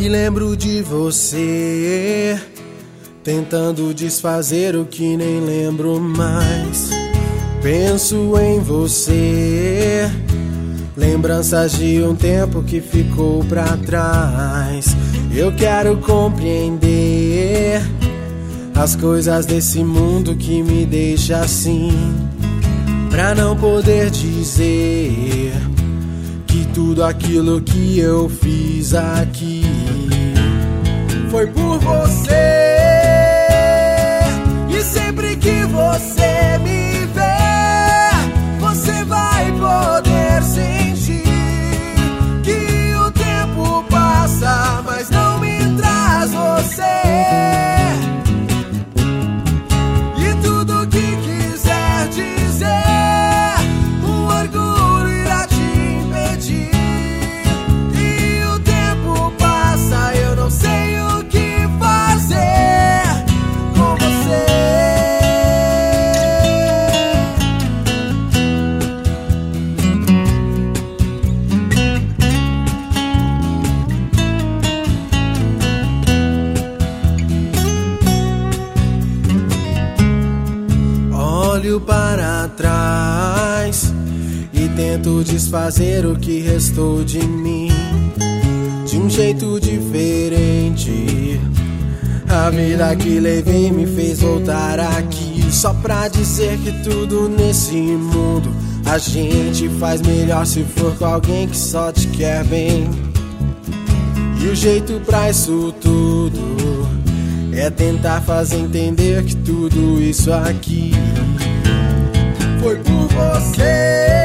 lembro de você, tentando desfazer o que nem lembro mais. Penso em você, lembranças de um tempo que ficou pra trás. Eu quero compreender as coisas desse mundo que me deixa assim, pra não poder dizer que tudo aquilo que eu fiz aqui foi por você. E sempre que você me ver, você vai poder sentir que o tempo passa, mas não me traz você. E tudo que quiser dizer, o orgulho irá te impedir. E o tempo passa, eu não sei o que fazer com você. Olho para trás e tento desfazer o que restou de mim, de um jeito diferente. A vida que levei me fez voltar aqui, só pra dizer que tudo nesse mundo a gente faz melhor se for com alguém que só te quer bem. E o jeito pra isso tudo é tentar fazer entender que tudo isso aqui foi por você.